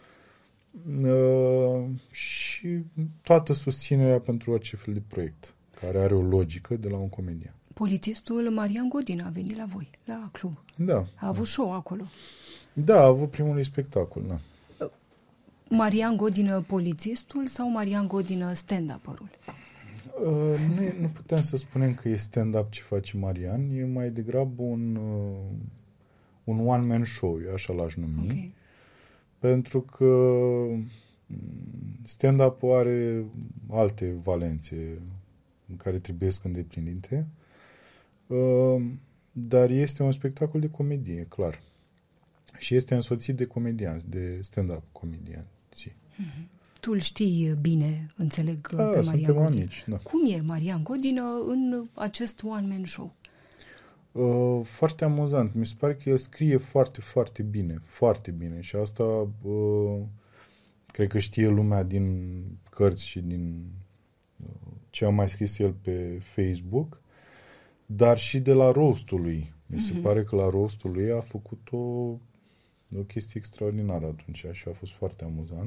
uh, și toată susținerea pentru orice fel de proiect care are o logică de la un comedian. Polițistul Marian Godin a venit la voi, la club. Da. A avut show acolo. Da, a avut primul spectacol, da. Marian Godină polițistul sau Marian Godină stand-up-ul? Uh, nu, e, nu putem să spunem că e stand-up ce face Marian, e mai degrabă un, uh, un one-man show, eu așa l-aș numi. Okay. Pentru că stand-up-ul are alte valențe în care trebuie să îndeplinite, uh, dar este un spectacol de comedie, clar. Și este însoțit de comedianți, de stand-up comedianți. Mm-hmm. Tu îl știi bine, înțeleg, A, pe Marian Godină. Amici, da. Cum e Marian Godină în acest one-man show? Uh, foarte amuzant. Mi se pare că el scrie foarte, foarte bine. Foarte bine. Și asta uh, cred că știe lumea din cărți și din uh, ce a mai scris el pe Facebook, dar și de la roast-ul lui. Mi se mm-hmm. pare că la roast-ul lui a făcut o, o chestie extraordinară atunci și a fost foarte amuzant.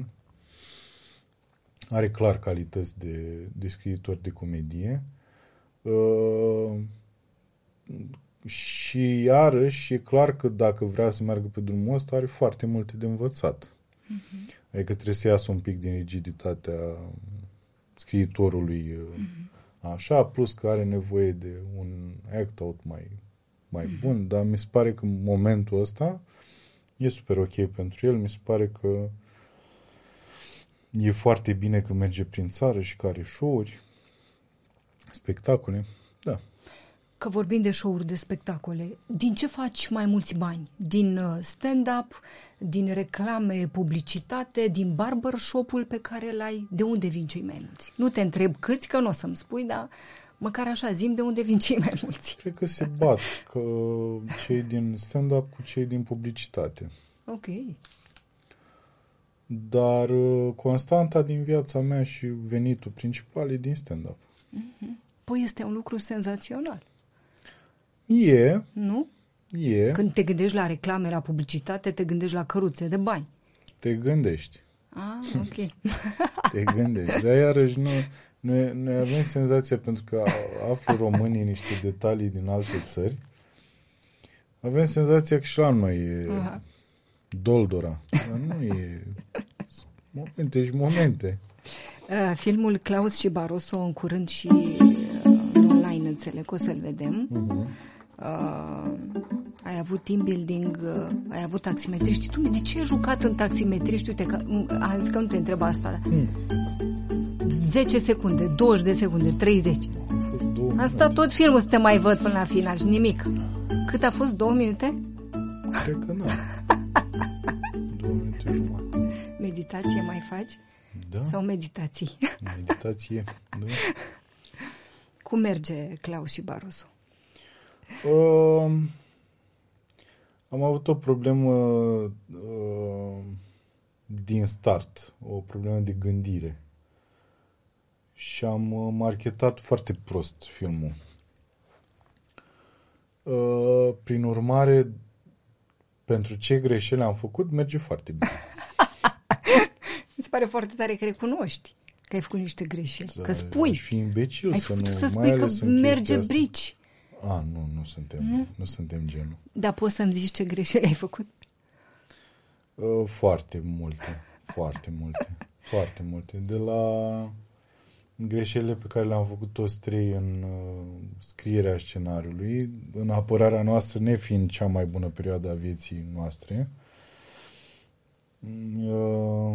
Are clar calități de, de scriitor de comedie. Uh, și iarăși e clar că dacă vrea să meargă pe drumul ăsta are foarte multe de învățat. Uh-huh. Adică trebuie să iasă un pic din rigiditatea scriitorului, uh-huh. așa, plus că are nevoie de un act-out mai, mai uh-huh. bun, dar mi se pare că în momentul ăsta e super ok pentru el. Mi se pare că e foarte bine că merge prin țară și că are show-uri, spectacole. Da. Că vorbim de show-uri, de spectacole, din ce faci mai mulți bani? Din stand-up, din reclame, publicitate, din barbershop-ul pe care l-ai? De unde vin cei mai mulți? Nu te întreb câți, că nu o să-mi spui, dar măcar așa zi-mi de unde vin cei mai mulți. Cred că se bat că cei din stand-up cu cei din publicitate. Ok. Dar constanta din viața mea și venitul principal e din stand-up. Mm-hmm. Păi este un lucru senzațional. E. Nu? E. Când te gândești la reclame, la publicitate, te gândești la căruțe de bani. Te gândești. Ah, ok. Te gândești. Dar iarăși nu, noi, noi avem senzația, pentru că află românii niște detalii din alte țări, avem senzația că și la noi e Aha. doldora. Dar nu e momente și momente. Uh, filmul Claus și Barroso în curând și uh, online, înțeleg, o să-l vedem. Uh-huh. Uh, ai avut team building, uh, ai avut taximetriști. Tu, de ce ai jucat în taximetriști? Uite, că, am zis că nu te întreb asta. Hmm. zece secunde, douăzeci de secunde, treizeci. Asta tot filmul să te mai văd până la final și nimic. Cât a fost? Două minute? Cred că nu. Două minute jumătate. Meditație mai faci? Da. Sau meditații? Meditație, da. Cum merge Claus și Barroso? Uh, am avut o problemă uh, din start, o problemă de gândire. Și am uh, marketat foarte prost filmul. Uh, prin urmare, pentru ce greșeli am făcut, merge foarte bine. Mi se pare foarte tare că recunoști că ai făcut niște greșeli, da, că spui. Aș fi imbecil ai să nu, să mai spui că merge brici. A, nu, nu suntem, mm? nu suntem genul. Dar poți să-mi zici ce greșeli ai făcut? Uh, foarte multe, foarte multe, foarte multe. De la greșelile pe care le-am făcut toți trei în uh, scrierea scenariului, în apărarea noastră, nefiind cea mai bună perioadă a vieții noastre, uh,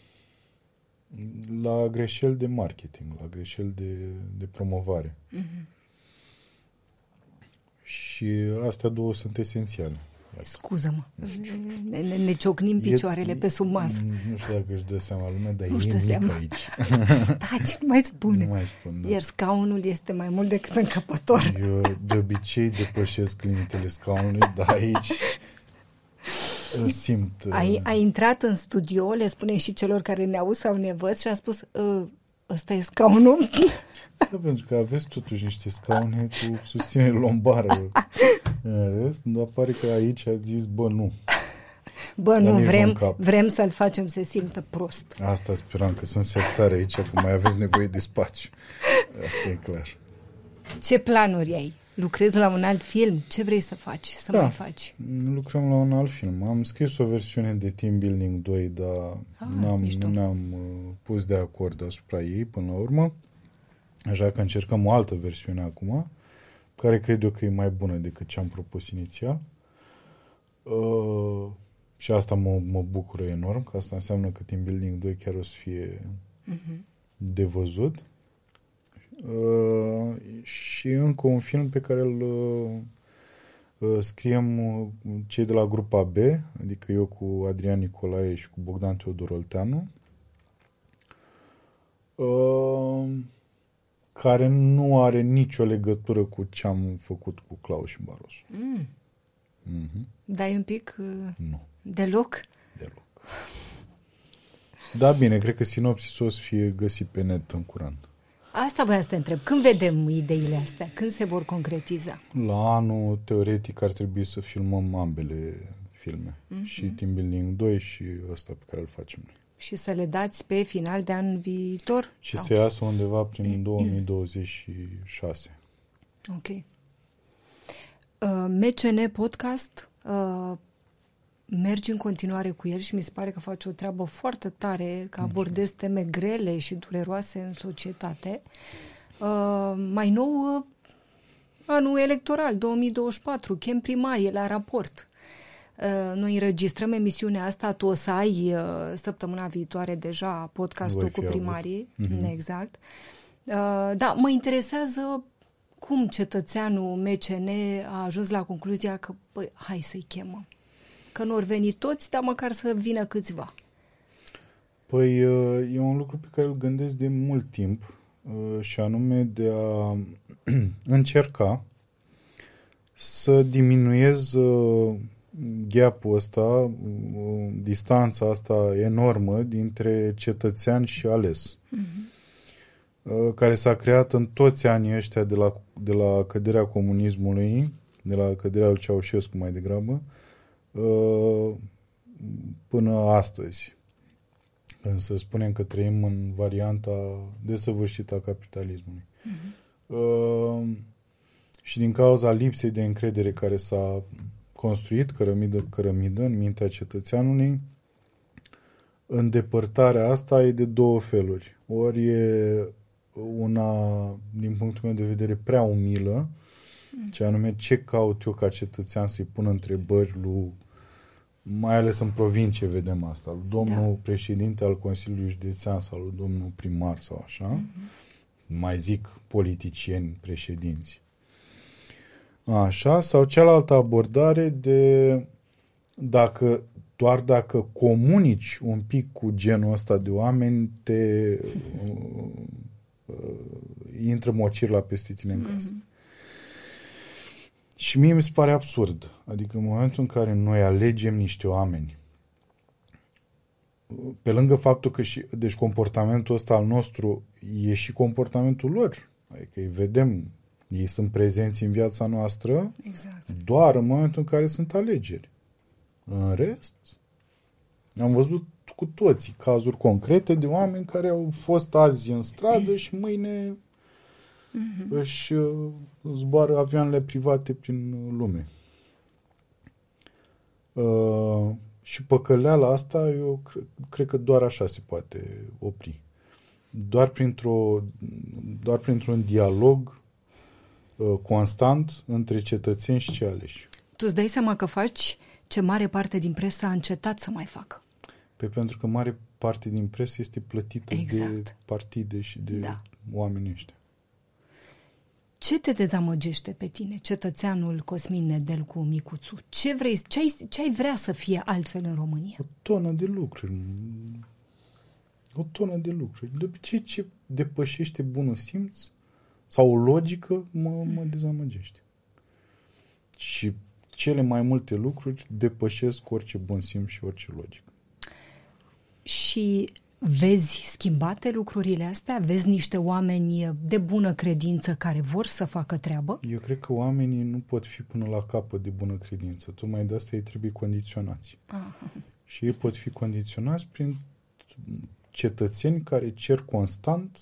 la greșeli de marketing, la greșeli de, de promovare. Mm-hmm. Și astea două sunt esențiale. Scuză-mă, ne, ne, ne ciocnim picioarele e, pe sub masă. Nu știu dacă își dă seama lumea, dar nu e mic seama. aici. Taci, nu mai spune. Nu mai spun, da. Iar scaunul este mai mult decât încăpător. Eu de obicei depășesc limitele scaunului, dar aici simt... Ai, ai intrat în studio, le spune și celor care ne aud sau ne văd și a spus, ăsta e scaunul? Da, pentru că aveți totuși niște scaune cu susținere lombară în rest, dar pare că aici a zis, bă, nu. Bă, nu, vrem, vrem să-l facem să simtă prost. Asta speram, că sunt sectare aici, că mai aveți nevoie de spațiu. Asta e clar. Ce planuri ai? Lucrezi la un alt film? Ce vrei să faci, să da, mai faci? Lucrăm la un alt film. Am scris o versiune de Team Building doi, dar ah, n-am, nu ne-am uh, pus de acord asupra ei până la urmă. Așa că încercăm o altă versiune acum, care cred eu că e mai bună decât ce am propus inițial. Uh, și asta mă, mă bucură enorm, că asta înseamnă că Team Building doi chiar o să fie uh-huh. de văzut. Uh, și încă un film pe care îl uh, scriem cei de la grupa B, adică eu cu Adrian Nicolae și cu Bogdan Teodor Olteanu, uh, care nu are nicio legătură cu ce am făcut cu Claus și Barroso. Mm. Mm-hmm. Dai un pic? Uh, nu. Deloc? Deloc. Da, bine, cred că sinopsisul o să fie găsit pe net în curând. Asta voiam să te întreb. Când vedem ideile astea? Când se vor concretiza? La anul, teoretic, ar trebui să filmăm ambele filme. Mm-hmm. Și Team Building doi și ăsta pe care îl facem noi. Și să le dați pe final de an viitor? Și sau? să iasă undeva prin două mii douăzeci și șase. Ok. Uh, M C N Podcast, uh, mergi în continuare cu el și mi se pare că faci o treabă foarte tare, că abordezi teme grele și dureroase în societate. Uh, mai nou, uh, anul electoral, două mii douăzeci și patru, chem primarie la raport. Uh, noi înregistrăm emisiunea asta, tu o să ai uh, săptămâna viitoare deja podcastul cu primarii. Mm-hmm. Exact. Uh, da, mă interesează cum cetățeanul M C N a ajuns la concluzia că, băi, hai să-i chemăm. Că nu or veni toți, dar măcar să vină câțiva. Păi e un lucru pe care îl gândesc de mult timp și anume de a încerca să diminuez gap-ul ăsta, distanța asta enormă dintre cetățean și ales. Mm-hmm. Care s-a creat în toți anii ăștia de la, de la căderea comunismului, de la căderea lui Ceaușescu mai degrabă, până astăzi. Când să spunem că trăim în varianta desăvârșită a capitalismului. Mm-hmm. Și din cauza lipsei de încredere care s-a construit, cărămidă cărămidă, în mintea cetățeanului, îndepărtarea asta e de două feluri. Ori e una, din punctul meu de vedere, prea umilă, mm. ce anume ce caut eu ca cetățean să-i pun întrebări lui, mai ales în provincie vedem asta, lui domnul da. președinte al Consiliului Județean sau lui domnul primar sau așa, mm-hmm. mai zic politicieni președinți. Așa, sau cealaltă abordare de dacă, doar dacă comunici un pic cu genul ăsta de oameni, te uh, uh, intră mocirla peste tine în casă. Mm-hmm. Și mie mi se pare absurd. Adică în momentul în care noi alegem niște oameni, pe lângă faptul că și, deci comportamentul ăsta al nostru e și comportamentul lor. Adică îi vedem, ei sunt prezenți în viața noastră exact. doar în momentul în care sunt alegeri. În rest, am văzut cu toții cazuri concrete de oameni care au fost azi în stradă și mâine mm-hmm. își zboară avioanele private prin lume. Uh, și păcăleala asta eu cred, cred că doar așa se poate opri. Doar printr-o, doar printr-un dialog uh, constant între cetățeni și cei aleși. Tu îți dai seama că faci ce mare parte din presă a încetat să mai facă. Pe pentru că mare parte din presă este plătită exact. de partide și de da. oameni ăștia. Ce te dezamăgește pe tine, cetățeanul Cosmin Nedelcu Micuțu? Ce vrei, ce ai, ce ai vrea să fie altfel în România? O tonă de lucruri. O tonă de lucruri. De obicei, ce depășește bunul simț sau o logică mă, mă dezamăgește. Și cele mai multe lucruri depășesc orice bun simț și orice logică. Și vezi schimbate lucrurile astea? Vezi niște oameni de bună credință care vor să facă treabă? Eu cred că oamenii nu pot fi până la capăt de bună credință. Tocmai de asta ei trebuie condiționați. Ah. Și ei pot fi condiționați prin cetățeni care cer constant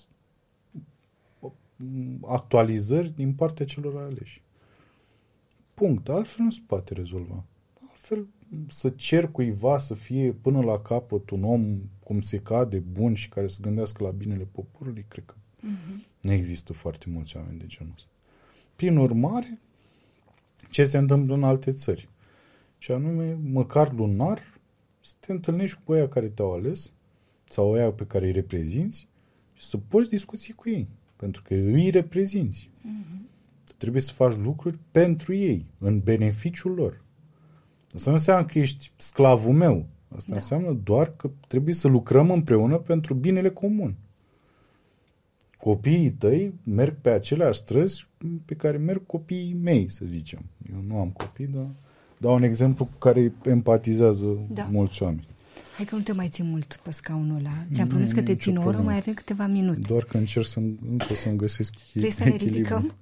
actualizări din partea celor aleși. Punct. Altfel nu se poate rezolva. Altfel, să cer cuiva să fie până la capăt un om cum se cade, bun și care să gândească la binele poporului, cred că uh-huh. nu există foarte mulți oameni de genul ăsta. Prin urmare, ce se întâmplă în alte țări? Și anume, măcar lunar, să te întâlnești cu aia care te-au ales sau aia pe care îi reprezinți și să poți discuții cu ei. Pentru că îi reprezinți. Uh-huh. Trebuie să faci lucruri pentru ei, în beneficiul lor. Asta nu înseamnă că ești sclavul meu. Asta da. Înseamnă doar că trebuie să lucrăm împreună pentru binele comun. Copiii tăi merg pe aceleași străzi pe care merg copiii mei, să zicem. Eu nu am copii, dar dau un exemplu cu care empatizează da. mulți oameni. Hai că nu te mai țin mult pe scaunul ăla. Ți-am promis nu, că te țin o oră, mai avem câteva minute. Doar că încerc să, încă să-mi găsesc echilibru. Vrei să ne ridicăm?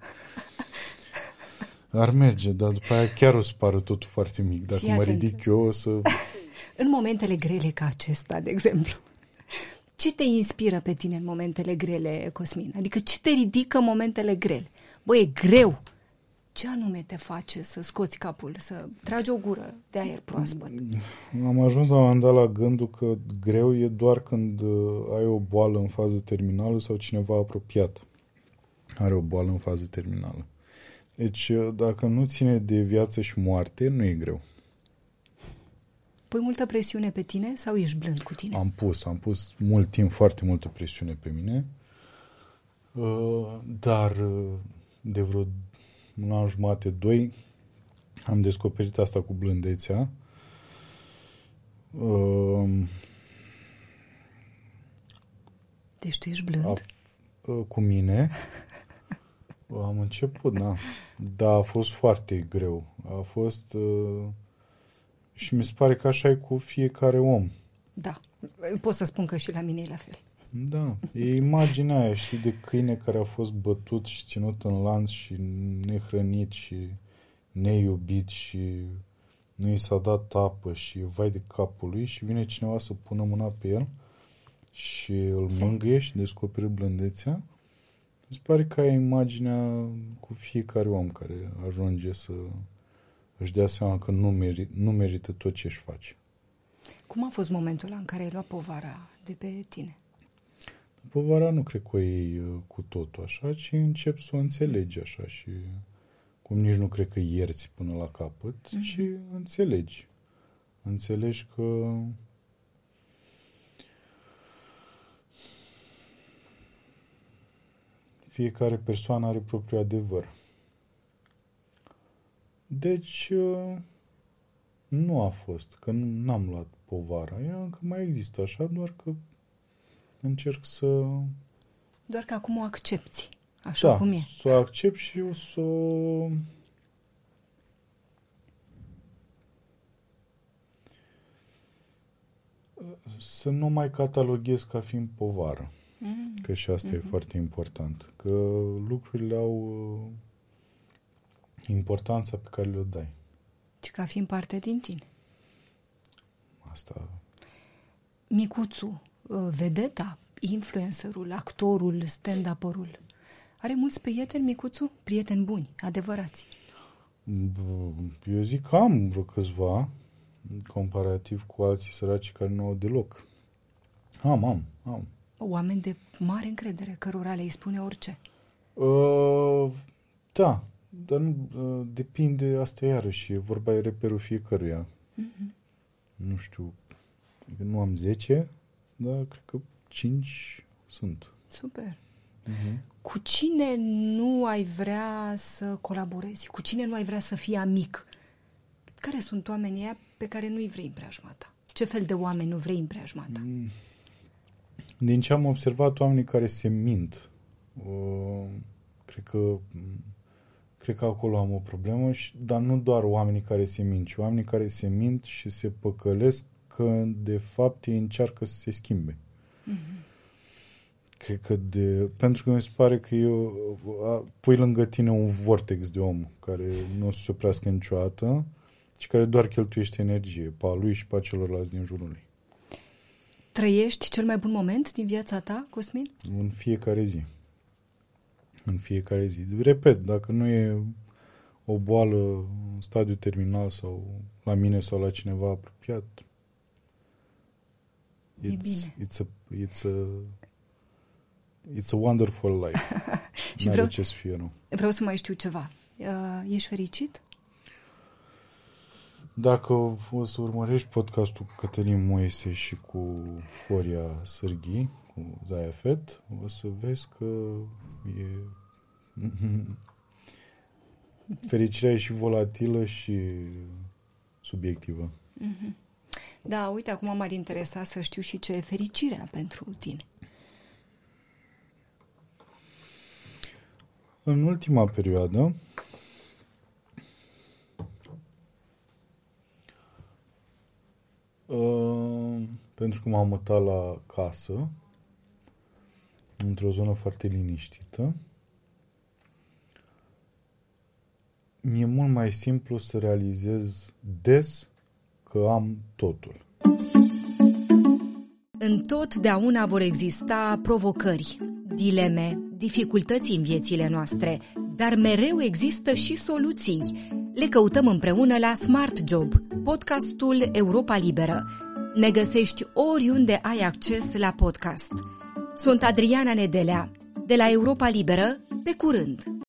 Ar merge, dar după aia chiar o să pară totul foarte mic. Dacă mă ridic eu, o să... În momentele grele ca acesta, de exemplu, ce te inspiră pe tine în momentele grele, Cosmin? Adică ce te ridică în momentele grele? Bă, e greu. Ce anume te face să scoți capul, să tragi o gură de aer proaspăt? Am ajuns la un moment dat la gândul că greu e doar când ai o boală în fază terminală sau cineva apropiat are o boală în fază terminală. Deci, dacă nu ține de viață și moarte, nu e greu. Pui multă presiune pe tine sau ești blând cu tine? Am pus, am pus mult timp, foarte multă presiune pe mine, dar de vreo un an jumate, doi, am descoperit asta cu blândețea. Deci tu ești blând? A, cu mine am început, da. Dar a fost foarte greu. A fost... Uh, și mi se pare că așa e cu fiecare om. Da. Pot să spun că și la mine e la fel. Da. E imaginea aia, știi, de câine care a fost bătut și ținut în lanț și nehrănit și neiubit și nu i s-a dat apă și vai de capul lui și vine cineva să pună mâna pe el și îl mângâie și descoperă blândețea. Mi se pare că ai imaginea cu fiecare om care ajunge să își dea seama că nu, meri, nu merită tot ce își face. Cum a fost momentul ăla în care ai luat povara de pe tine? Povara nu cred că o iei cu totul așa, ci începi să o înțelegi așa și cum nici nu cred că ierți până la capăt, mm-hmm. și înțelegi. Înțelegi că fiecare persoană are propriul adevăr. Deci, nu a fost, că nu am luat povara. Ea încă mai există așa, doar că încerc să... Doar că acum o accepti, așa da, cum e. să o accept și o să să nu mai cataloghez ca fiind povară. Mm. Că și asta mm-hmm. e foarte important. Că lucrurile au importanța pe care le-o dai. Și ca fiind parte din tine. Asta... Micuțu, vedeta, influencerul, actorul, stand-up-ul, are mulți prieteni, Micuțu? Prieteni buni, adevărați. Eu zic că am vreo câțiva, comparativ cu alții săraci care nu au deloc. Am, am, am. Oameni de mare încredere, cărora le-i spune orice. Uh, da, dar nu, uh, depinde, asta iarăși, vorba e reperul fiecăruia. Uh-huh. Nu știu, nu am zece, dar cred că cinci sunt. Super. Uh-huh. Cu cine nu ai vrea să colaborezi? Cu cine nu ai vrea să fii amic? Care sunt oamenii ăia pe care nu-i vrei în preajma ta? Ce fel de oameni nu vrei în preajma ta? Din ce am observat, oamenii care se mint. Uh, cred că cred că acolo am o problemă, și, dar nu doar oamenii care se mint, ci oamenii care se mint și se păcălesc că de fapt ei încearcă să se schimbe. Mm-hmm. Cred că de... Pentru că mi se pare că eu a, pui lângă tine un vortex de om care nu o să se oprească niciodată și care doar cheltuiește energie pe a lui și pe a celorlalți din jurul lui. Trăiești cel mai bun moment din viața ta, Cosmin? În fiecare zi. În fiecare zi. Repet, dacă nu e o boală în stadiu terminal sau la mine sau la cineva apropiat, e it's, bine. It's a, it's a, it's a wonderful life. Și N-are vreau, ce să fie rău. Vreau să mai știu ceva. Uh, ești fericit? Dacă o să urmărești podcastul cu Cătălin Moise și cu Horia Sârghi, cu Zaia Fet, o să vezi că e... fericirea e și volatilă și subiectivă. Mm-hmm. Da, uite, acum m-ar interesa să știu și ce e fericirea pentru tine. În ultima perioadă Uh, pentru că m-am mutat la casă într-o zonă foarte liniștită, mi-e mult mai simplu să realizez des că am totul. Întotdeauna vor exista provocări, dileme, dificultăți în viețile noastre, dar mereu există și soluții. Le căutăm împreună la Smart Job, podcastul Europa Liberă. Ne găsești oriunde ai acces la podcast. Sunt Adriana Nedelea, de la Europa Liberă, pe curând!